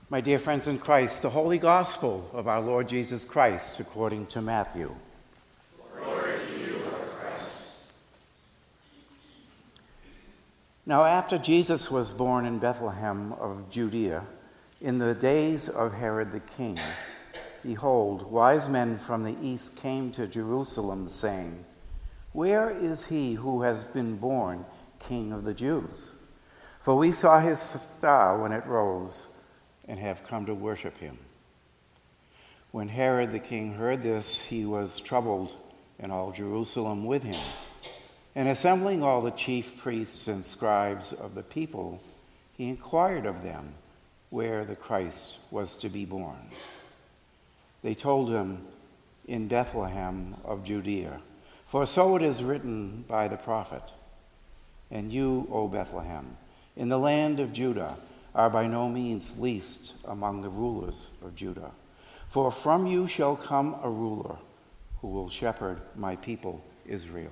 My dear friends in Christ, the Holy Gospel of our Lord Jesus Christ according to Matthew. Glory to you, Lord Christ. Now after Jesus was born in Bethlehem of Judea, in the days of Herod the king, behold, wise men from the east came to Jerusalem, saying, "Where is he who has been born King of the Jews? For we saw his star when it rose, and have come to worship him." When Herod the king heard this, he was troubled, and all Jerusalem with him. And assembling all the chief priests and scribes of the people, he inquired of them where the Christ was to be born. They told him, "In Bethlehem of Judea, for so it is written by the prophet, and you, O Bethlehem, in the land of Judah, are by no means least among the rulers of Judah. For from you shall come a ruler who will shepherd my people Israel."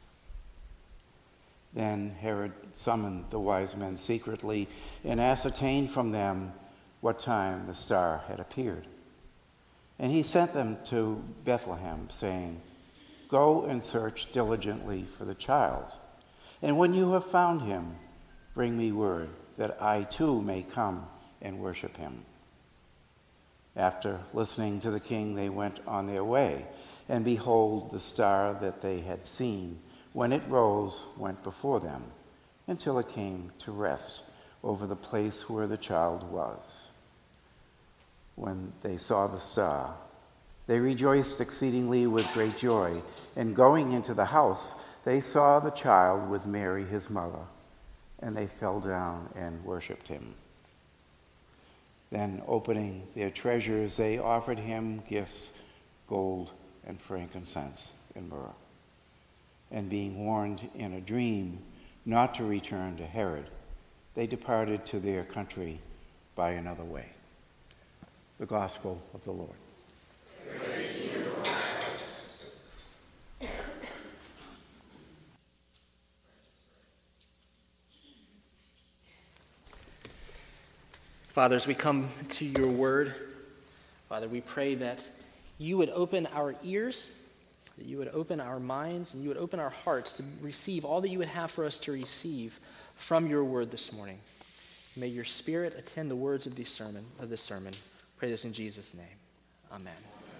Then Herod summoned the wise men secretly and ascertained from them what time the star had appeared. And he sent them to Bethlehem, saying, "Go and search diligently for the child, and when you have found him, bring me word that I too may come and worship him." After listening to the king, they went on their way, and behold, the star that they had seen when it rose went before them, until it came to rest over the place where the child was. When they saw the star, they rejoiced exceedingly with great joy, and going into the house, they saw the child with Mary his mother, and they fell down and worshipped him. Then, opening their treasures, they offered him gifts, gold and frankincense and myrrh. And being warned in a dream not to return to Herod, they departed to their country by another way. The Gospel of the Lord. Praise to you, Lord Christ. Father, as we come to your word, Father, we pray that you would open our ears, that you would open our minds, and you would open our hearts to receive all that you would have for us to receive from your word this morning. May your Spirit attend the words of this sermon. Pray this in Jesus' name. Amen.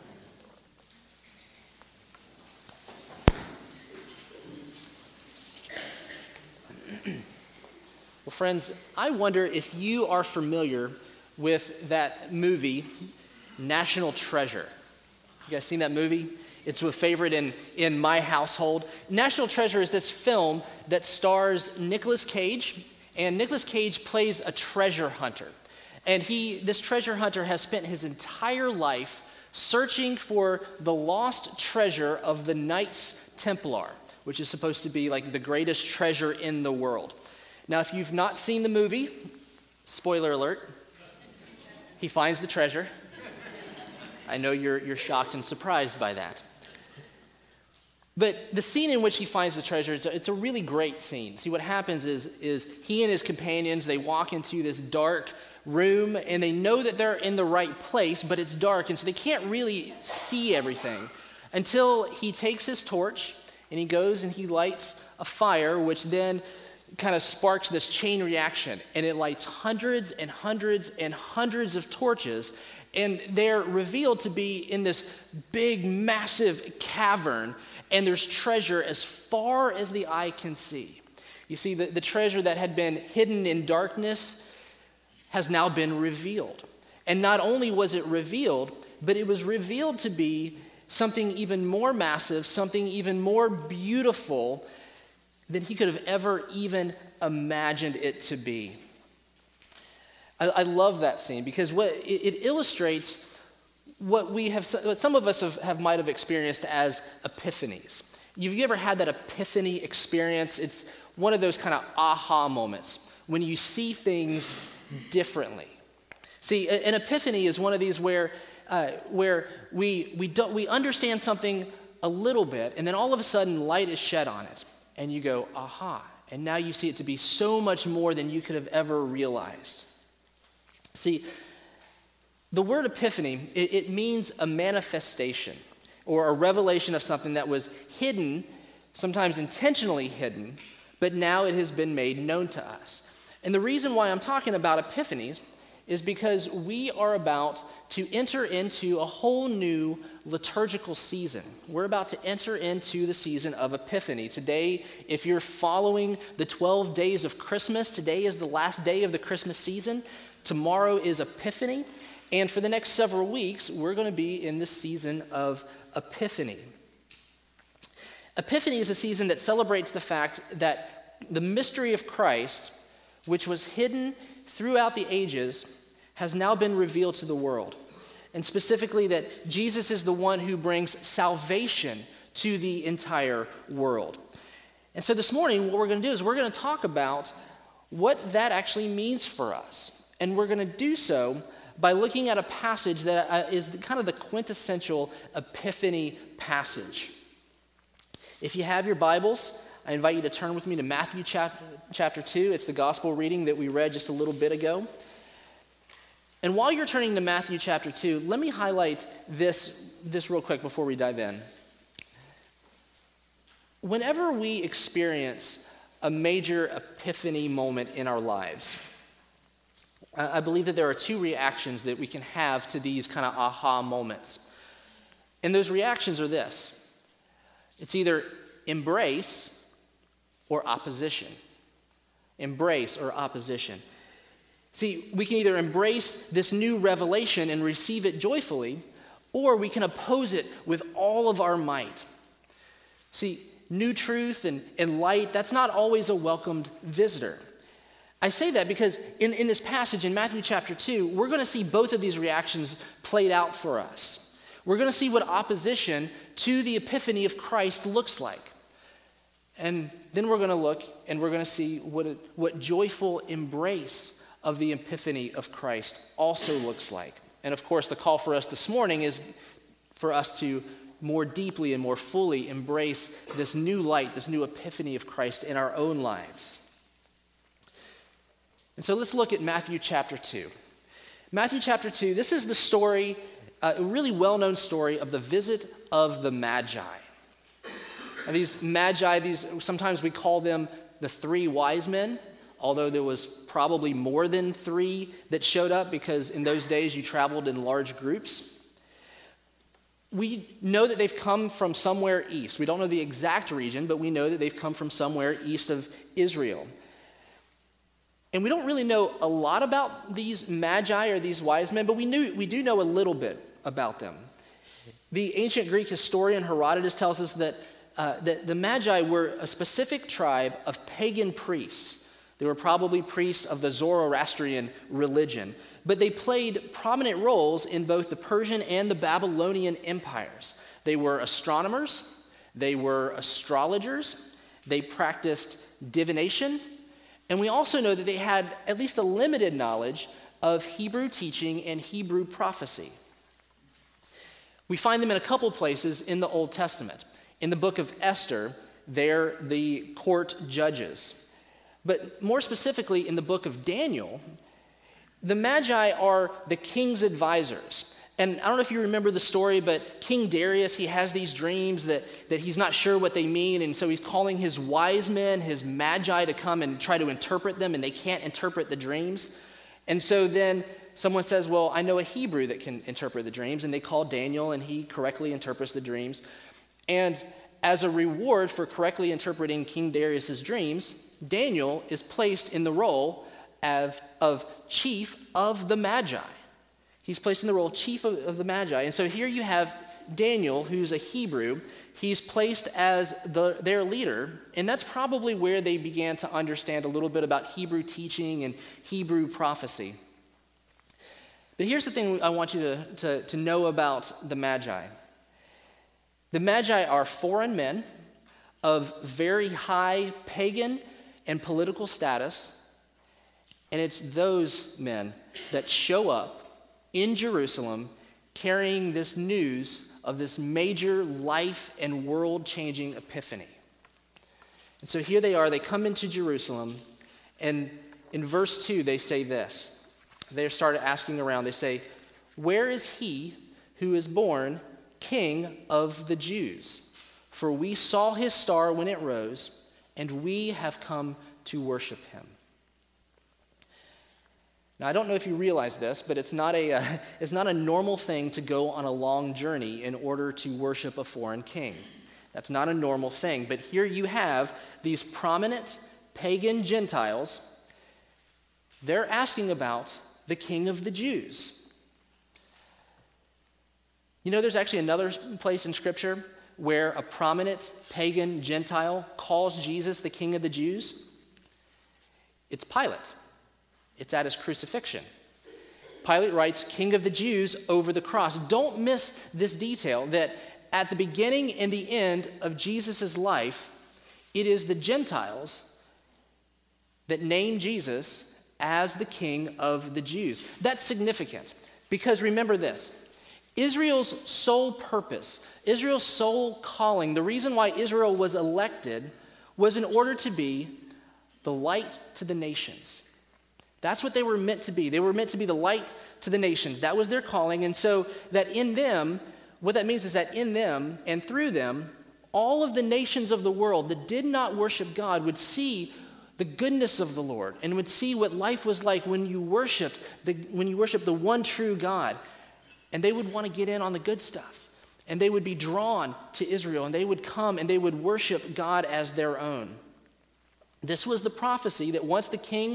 Well, friends, I wonder if you are familiar with that movie, National Treasure. You guys seen that movie? It's a favorite in my household. National Treasure is this film that stars Nicolas Cage, and Nicolas Cage plays a treasure hunter. And this treasure hunter has spent his entire life searching for the lost treasure of the Knights Templar, which is supposed to be like the greatest treasure in the world. Now, if you've not seen the movie, spoiler alert, he finds the treasure. I know you're shocked and surprised by that. But the scene in which he finds the treasure, it's a really great scene. See, what happens is he and his companions, they walk into this dark room, and they know that they're in the right place, but it's dark, and so they can't really see everything until he takes his torch, and he goes and he lights a fire, which then kind of sparks this chain reaction, and it lights hundreds and hundreds and hundreds of torches, and they're revealed to be in this big, massive cavern, and there's treasure as far as the eye can see. You see, the treasure that had been hidden in darkness has now been revealed. And not only was it revealed, but it was revealed to be something even more massive, something even more beautiful than he could have ever even imagined it to be. I love that scene because it illustrates what some of us might have experienced as epiphanies. Have you ever had that epiphany experience? It's one of those kind of aha moments when you see things differently. See, an epiphany is one of these where we understand something a little bit, and then all of a sudden light is shed on it. And you go, aha, and now you see it to be so much more than you could have ever realized. See, The word epiphany, it means a manifestation or a revelation of something that was hidden, sometimes intentionally hidden, but now it has been made known to us. And the reason why I'm talking about epiphanies is because we are about to enter into a whole new liturgical season. We're about to enter into the season of Epiphany. Today, if you're following the 12 days of Christmas, today is the last day of the Christmas season. Tomorrow is Epiphany. And for the next several weeks, we're going to be in this season of Epiphany. Epiphany is a season that celebrates the fact that the mystery of Christ, which was hidden throughout the ages, has now been revealed to the world. And specifically that Jesus is the one who brings salvation to the entire world. And so this morning, what we're going to do is we're going to talk about what that actually means for us. And we're going to do so by looking at a passage that is kind of the quintessential Epiphany passage. If you have your Bibles, I invite you to turn with me to Matthew chapter 2. It's the gospel reading that we read just a little bit ago. And while you're turning to Matthew chapter 2, let me highlight this real quick before we dive in. Whenever we experience a major epiphany moment in our lives, I believe that there are two reactions that we can have to these kind of aha moments. And those reactions are this. It's either embrace or opposition. Embrace or opposition. See, we can either embrace this new revelation and receive it joyfully, or we can oppose it with all of our might. See, new truth and light, that's not always a welcomed visitor. I say that because in this passage in Matthew chapter 2, we're going to see both of these reactions played out for us. We're going to see what opposition to the epiphany of Christ looks like. And then we're going to look and we're going to see what joyful embrace of the epiphany of Christ also looks like. And of course, the call for us this morning is for us to more deeply and more fully embrace this new light, this new epiphany of Christ in our own lives. And so let's look at Matthew chapter 2. Matthew chapter 2, this is the story, a really well-known story of the visit of the Magi. And these Magi, sometimes we call them the three wise men, although there was probably more than three that showed up because in those days you traveled in large groups. We know that they've come from somewhere east. We don't know the exact region, but we know that they've come from somewhere east of Israel. And we don't really know a lot about these Magi or these wise men, but we do know a little bit about them. The ancient Greek historian Herodotus tells us that the Magi were a specific tribe of pagan priests. They were probably priests of the Zoroastrian religion, but they played prominent roles in both the Persian and the Babylonian empires. They were astronomers, they were astrologers, they practiced divination, and we also know that they had at least a limited knowledge of Hebrew teaching and Hebrew prophecy. We find them in a couple places in the Old Testament. In the book of Esther, they're the court judges. But more specifically, in the book of Daniel, the Magi are the king's advisors. And I don't know if you remember the story, but King Darius, he has these dreams that he's not sure what they mean, and so he's calling his wise men, his Magi, to come and try to interpret them, and they can't interpret the dreams. And so then someone says, well, I know a Hebrew that can interpret the dreams, and they call Daniel, and he correctly interprets the dreams. And as a reward for correctly interpreting King Darius's dreams, Daniel is placed in the role of chief of the Magi. He's placed in the role of chief of the Magi. And so here you have Daniel, who's a Hebrew. He's placed as their leader, and that's probably where they began to understand a little bit about Hebrew teaching and Hebrew prophecy. But here's the thing I want you to know about the Magi. The Magi are foreign men of very high pagan and political status, and it's those men that show up in Jerusalem carrying this news of this major life and world-changing epiphany. And so here they are, they come into Jerusalem, and in verse 2 they say this. They start asking around, they say, where is he who is born King of the Jews? For we saw his star when it rose, and we have come to worship him." Now, I don't know if you realize this, but it's not a normal thing to go on a long journey in order to worship a foreign king. That's not a normal thing. But here you have these prominent pagan Gentiles. They're asking about the King of the Jews. You know, there's actually another place in Scripture where a prominent pagan Gentile calls Jesus the King of the Jews. It's Pilate. It's at his crucifixion. Pilate writes, "King of the Jews," over the cross. Don't miss this detail that at the beginning and the end of Jesus' life, it is the Gentiles that name Jesus as the King of the Jews. That's significant because remember this, Israel's sole purpose, Israel's sole calling, the reason why Israel was elected was in order to be the light to the nations. That's what they were meant to be. They were meant to be the light to the nations. That was their calling. And so that in them, what that means is that in them and through them, all of the nations of the world that did not worship God would see the goodness of the Lord and would see what life was like when you worshiped the one true God. And they would want to get in on the good stuff. And they would be drawn to Israel, and they would come and they would worship God as their own. This was the prophecy that once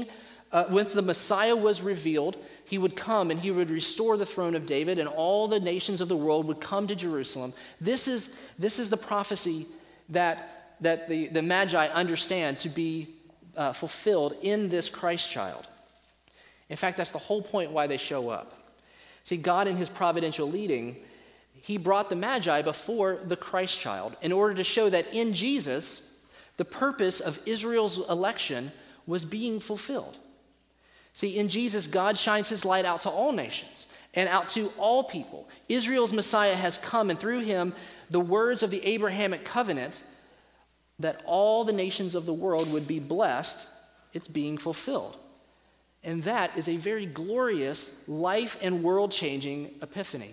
the Messiah was revealed, he would come and he would restore the throne of David, and all the nations of the world would come to Jerusalem. This is the prophecy that the Magi understand to be fulfilled in this Christ child. In fact, that's the whole point why they show up. See, God in his providential leading, he brought the Magi before the Christ child in order to show that in Jesus, the purpose of Israel's election was being fulfilled. See, in Jesus, God shines his light out to all nations and out to all people. Israel's Messiah has come, and through him, the words of the Abrahamic covenant that all the nations of the world would be blessed, it's being fulfilled. And that is a very glorious, life and world-changing epiphany.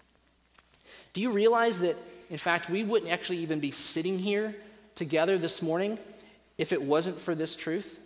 Do you realize that, in fact, we wouldn't actually even be sitting here together this morning if it wasn't for this truth?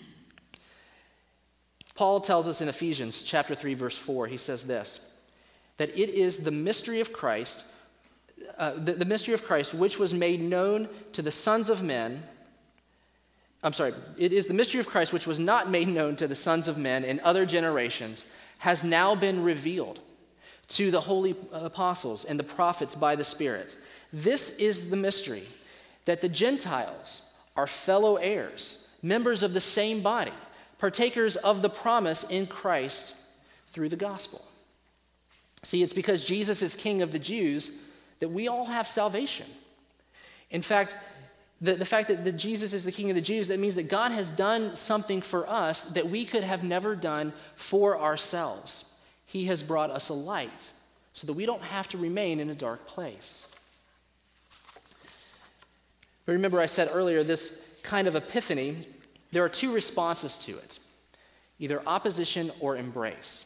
Paul tells us in Ephesians chapter 3, verse 4, he says this, that it is the mystery of Christ, the mystery of Christ, which was made known to the sons of men. It is the mystery of Christ, which was not made known to the sons of men in other generations, has now been revealed to the holy apostles and the prophets by the Spirit. This is the mystery, that the Gentiles are fellow heirs, members of the same body, partakers of the promise in Christ through the gospel. See, it's because Jesus is King of the Jews that we all have salvation. In fact, the fact that Jesus is the King of the Jews, that means that God has done something for us that we could have never done for ourselves. He has brought us a light so that we don't have to remain in a dark place. But remember, I said earlier, this kind of epiphany, there are two responses to it, either opposition or embrace.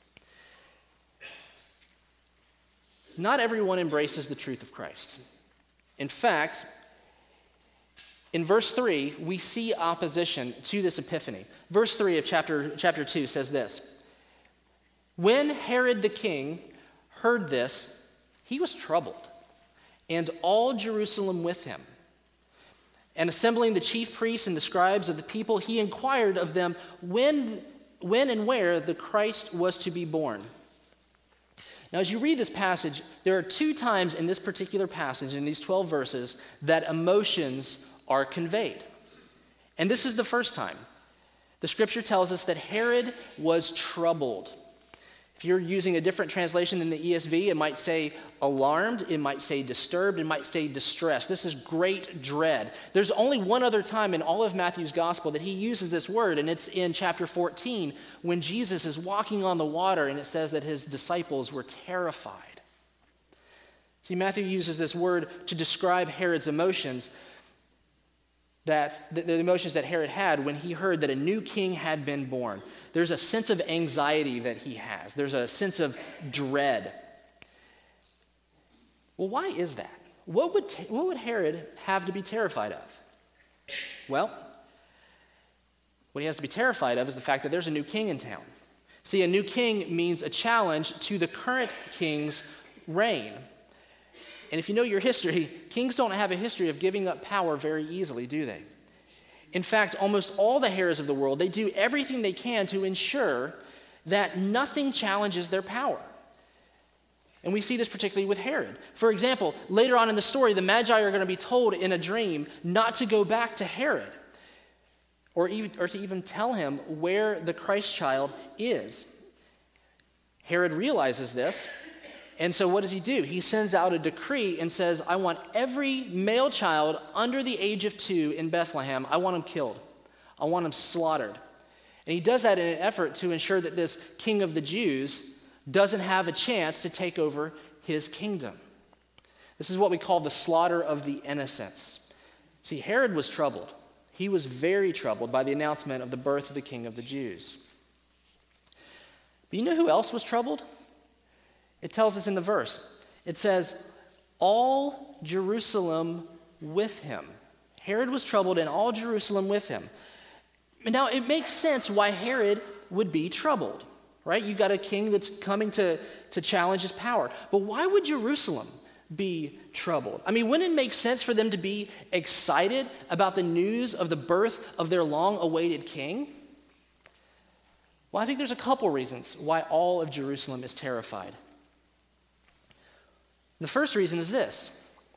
Not everyone embraces the truth of Christ. In fact, in verse 3, we see opposition to this epiphany. Verse 3 of chapter 2 says this, "When Herod the king heard this, he was troubled, and all Jerusalem with him. And assembling the chief priests and the scribes of the people, he inquired of them when and where the Christ was to be born." Now, as you read this passage, there are two times in this particular passage, in these 12 verses, that emotions are conveyed. And this is the first time. The scripture tells us that Herod was troubled. If you're using a different translation than the ESV, it might say alarmed, it might say disturbed, it might say distressed. This is great dread. There's only one other time in all of Matthew's gospel that he uses this word, and it's in chapter 14 when Jesus is walking on the water and it says that his disciples were terrified. See, Matthew uses this word to describe Herod's emotions, that the emotions that Herod had when he heard that a new king had been born. there's a sense of anxiety that he has. There's a sense of dread. Well, why is that? What would Herod have to be terrified of? Well, what he has to be terrified of is the fact that there's a new king in town. See, a new king means a challenge to the current king's reign. And if you know your history, kings don't have a history of giving up power very easily, do they? In fact, almost all the Herods of the world, they do everything they can to ensure that nothing challenges their power. And we see this particularly with Herod. For example, later on in the story, the Magi are going to be told in a dream not to go back to Herod or to even tell him where the Christ child is. Herod realizes this, and so what does he do? He sends out a decree and says, I want every male child under the age of 2 in Bethlehem, I want him killed. I want him slaughtered. And he does that in an effort to ensure that this king of the Jews doesn't have a chance to take over his kingdom. This is what we call the slaughter of the innocents. See, Herod was troubled. He was very troubled by the announcement of the birth of the king of the Jews. But you know who else was troubled? It tells us in the verse. It says, all Jerusalem with him. Herod was troubled and all Jerusalem with him. Now, it makes sense why Herod would be troubled, right? You've got a king that's coming to challenge his power. But why would Jerusalem be troubled? I mean, wouldn't it make sense for them to be excited about the news of the birth of their long-awaited king? Well, I think there's a couple reasons why all of Jerusalem is terrified. The first reason is this: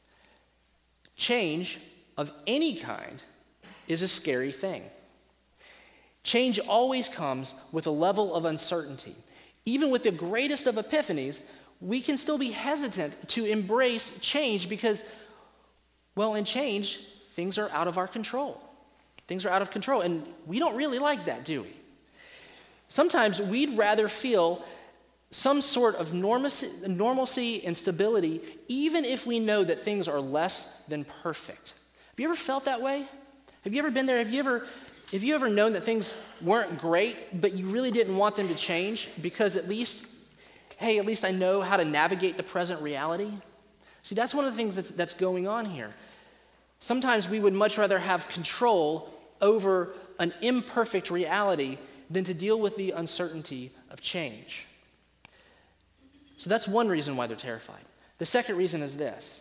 change of any kind is a scary thing. Change always comes with a level of uncertainty. Even with the greatest of epiphanies, we can still be hesitant to embrace change because, well, in change, things are out of our control. Things are out of control, and we don't really like that, do we? Sometimes we'd rather feel some sort of normalcy and stability, even if we know that things are less than perfect. Have you ever felt that way? Have you ever been there? Have you ever known that things weren't great, but you really didn't want them to change because at least I know how to navigate the present reality? See, that's one of the things that's going on here. Sometimes we would much rather have control over an imperfect reality than to deal with the uncertainty of change. So that's one reason why they're terrified. The second reason is this: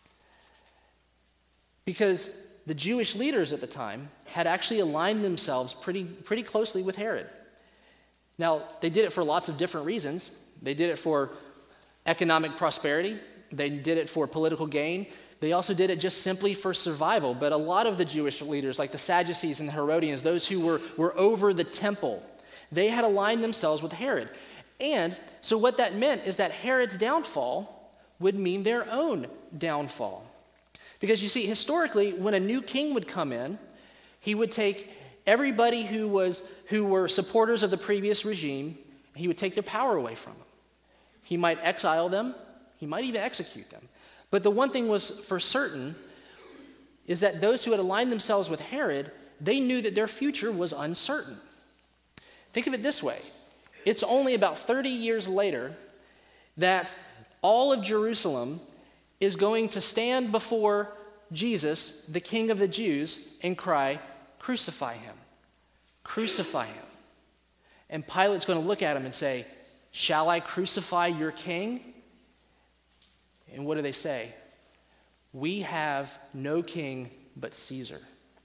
because the Jewish leaders at the time had actually aligned themselves pretty closely with Herod. Now, they did it for lots of different reasons. They did it for economic prosperity. They did it for political gain. They also did it just simply for survival. But a lot of the Jewish leaders, like the Sadducees and the Herodians, those who were over the temple, they had aligned themselves with Herod. And so what that meant is that Herod's downfall would mean their own downfall. Because you see, historically, when a new king would come in, he would take everybody who were supporters of the previous regime, he would take their power away from them. He might exile them, he might even execute them. But the one thing was for certain is that those who had aligned themselves with Herod, they knew that their future was uncertain. Think of it this way. It's only about 30 years later that all of Jerusalem is going to stand before Jesus, the King of the Jews, and cry, "Crucify him, crucify him." And Pilate's going to look at him and say, "Shall I crucify your king?" And what do they say? "We have no king but Caesar."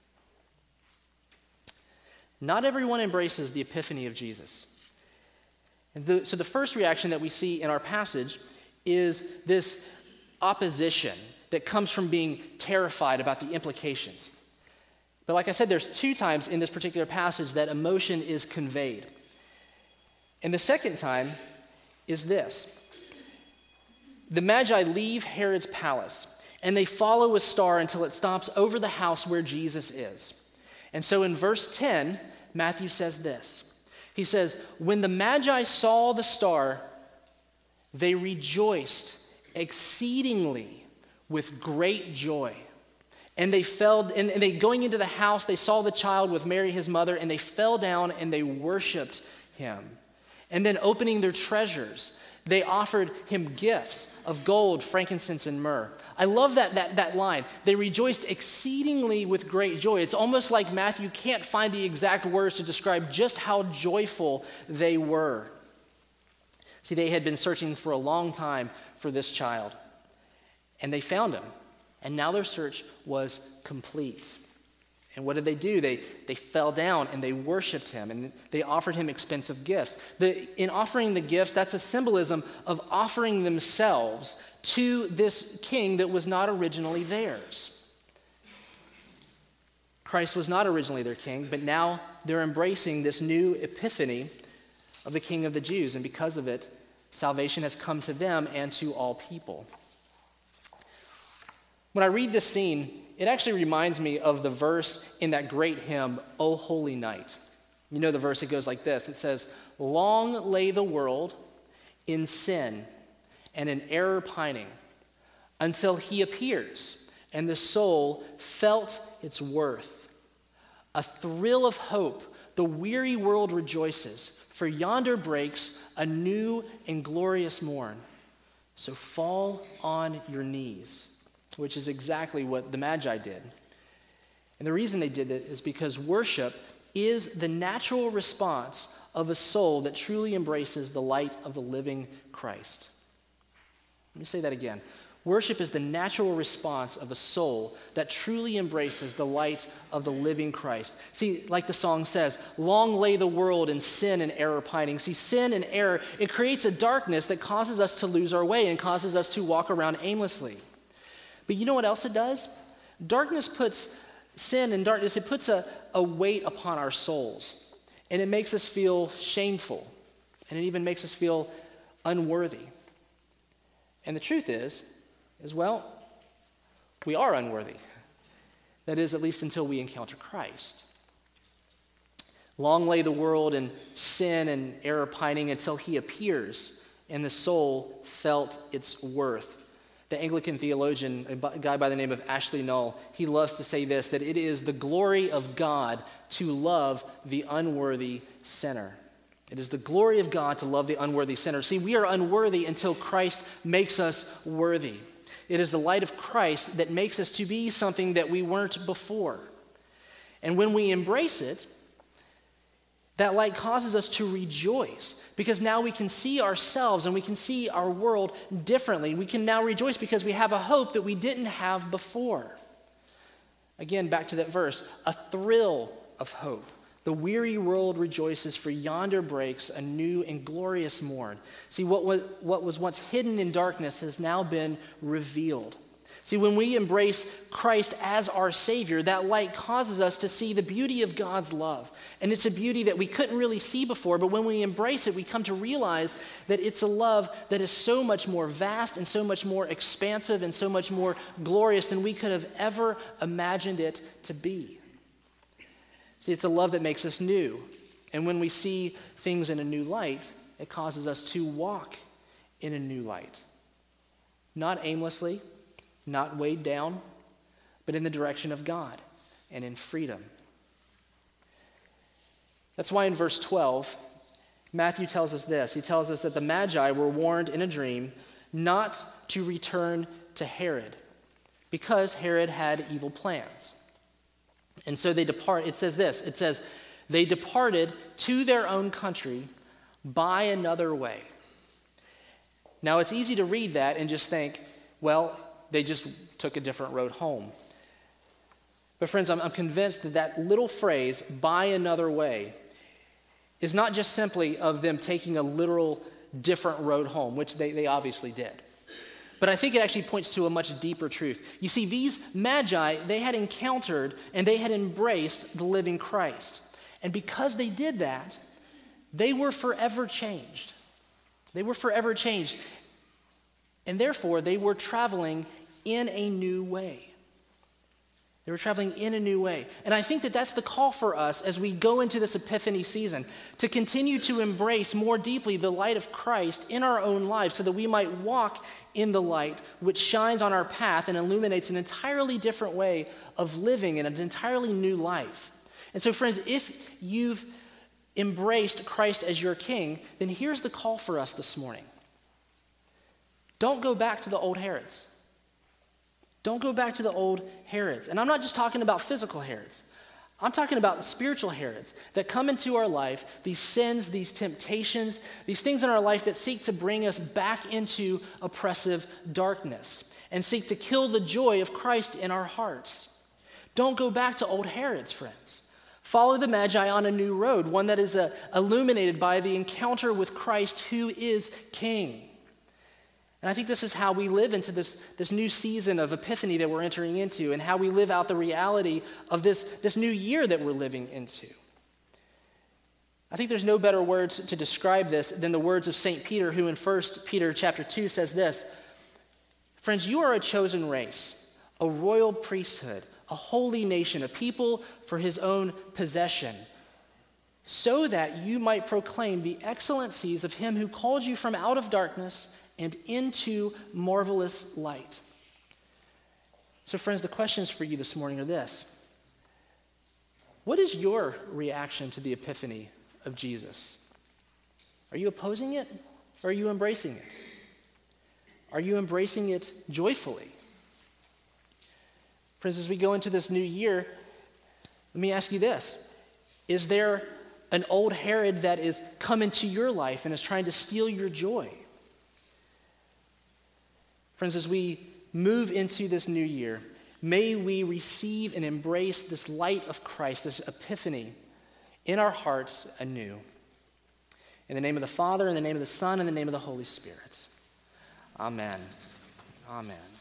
Not everyone embraces the epiphany of Jesus. So the first reaction that we see in our passage is this opposition that comes from being terrified about the implications. But like I said, there's 2 times in this particular passage that emotion is conveyed. And the second time is this. The Magi leave Herod's palace, and they follow a star until it stops over the house where Jesus is. And so in verse 10, Matthew says this. He says, "When the Magi saw the star, they rejoiced exceedingly with great joy." And they fell, and they going into the house, they saw the child with Mary, his mother, and they fell down and they worshiped him. And then opening their treasures, they offered him gifts of gold, frankincense, and myrrh. I love that line. They rejoiced exceedingly with great joy. It's almost like Matthew can't find the exact words to describe just how joyful they were. See, they had been searching for a long time for this child, and they found him. And now their search was complete. And what did they do? They fell down and they worshiped him, and they offered him expensive gifts. In offering the gifts, that's a symbolism of offering themselves to this king that was not originally theirs. Christ was not originally their king, but now they're embracing this new epiphany of the King of the Jews, and because of it, salvation has come to them and to all people. When I read this scene, it actually reminds me of the verse in that great hymn, O Holy Night. You know the verse, it goes like this. It says, long lay the world in sin and in error pining, until he appears, and the soul felt its worth. A thrill of hope, the weary world rejoices, for yonder breaks a new and glorious morn. So fall on your knees. Which is exactly what the Magi did. And the reason they did it is because worship is the natural response of a soul that truly embraces the light of the living Christ. Let me say that again. Worship is the natural response of a soul that truly embraces the light of the living Christ. See, like the song says, long lay the world in sin and error pining. See, sin and error, it creates a darkness that causes us to lose our way and causes us to walk around aimlessly. But you know what else it does? Darkness puts, sin and darkness, it puts a weight upon our souls. And it makes us feel shameful. And it even makes us feel unworthy. And the truth is, well, we are unworthy. That is, at least until we encounter Christ. Long lay the world in sin and error pining until he appears, and the soul felt its worth. The Anglican theologian, a guy by the name of Ashley Null, he loves to say this, that it is the glory of God to love the unworthy sinner. It is the glory of God to love the unworthy sinner. See, we are unworthy until Christ makes us worthy. It is the light of Christ that makes us to be something that we weren't before. And when we embrace it, that light causes us to rejoice because now we can see ourselves and we can see our world differently. We can now rejoice because we have a hope that we didn't have before. Again, back to that verse, a thrill of hope. The weary world rejoices, for yonder breaks a new and glorious morn. See, what was once hidden in darkness has now been revealed. See, when we embrace Christ as our Savior, that light causes us to see the beauty of God's love. And it's a beauty that we couldn't really see before, but when we embrace it, we come to realize that it's a love that is so much more vast and so much more expansive and so much more glorious than we could have ever imagined it to be. See, it's a love that makes us new. And when we see things in a new light, it causes us to walk in a new light. Not aimlessly, not weighed down, but in the direction of God and in freedom. That's why in verse 12, Matthew tells us this. He tells us that the Magi were warned in a dream not to return to Herod because Herod had evil plans. And so they depart. It says this. It says, they departed to their own country by another way. Now, it's easy to read that and just think, well, they just took a different road home. But friends, I'm convinced that that little phrase, by another way, is not just simply of them taking a literal different road home, which they obviously did. But I think it actually points to a much deeper truth. You see, these Magi, they had encountered and they had embraced the living Christ. And because they did that, they were forever changed. They were forever changed. And therefore, they were traveling in a new way. They were traveling in a new way. And I think that that's the call for us as we go into this Epiphany season, to continue to embrace more deeply the light of Christ in our own lives so that we might walk in the light which shines on our path and illuminates an entirely different way of living in an entirely new life. And so, friends, if you've embraced Christ as your King, then here's the call for us this morning. Don't go back to the old Herods. Don't go back to the old Herods. And I'm not just talking about physical Herods. I'm talking about the spiritual Herods that come into our life, these sins, these temptations, these things in our life that seek to bring us back into oppressive darkness and seek to kill the joy of Christ in our hearts. Don't go back to old Herods, friends. Follow the Magi on a new road, one that is illuminated by the encounter with Christ, who is King. And I think this is how we live into this new season of Epiphany that we're entering into, and how we live out the reality of this new year that we're living into. I think there's no better words to describe this than the words of St. Peter, who in 1 Peter chapter 2 says this: "Friends, you are a chosen race, a royal priesthood, a holy nation, a people for his own possession, so that you might proclaim the excellencies of him who called you from out of darkness and into marvelous light." So, friends, the questions for you this morning are this: what is your reaction to the Epiphany of Jesus? Are you opposing it, or are you embracing it? Are you embracing it joyfully? Friends, as we go into this new year, let me ask you this: is there an old Herod that is come into your life and is trying to steal your joy? Friends, as we move into this new year, may we receive and embrace this light of Christ, this Epiphany, in our hearts anew. In the name of the Father, in the name of the Son, in the name of the Holy Spirit. Amen. Amen.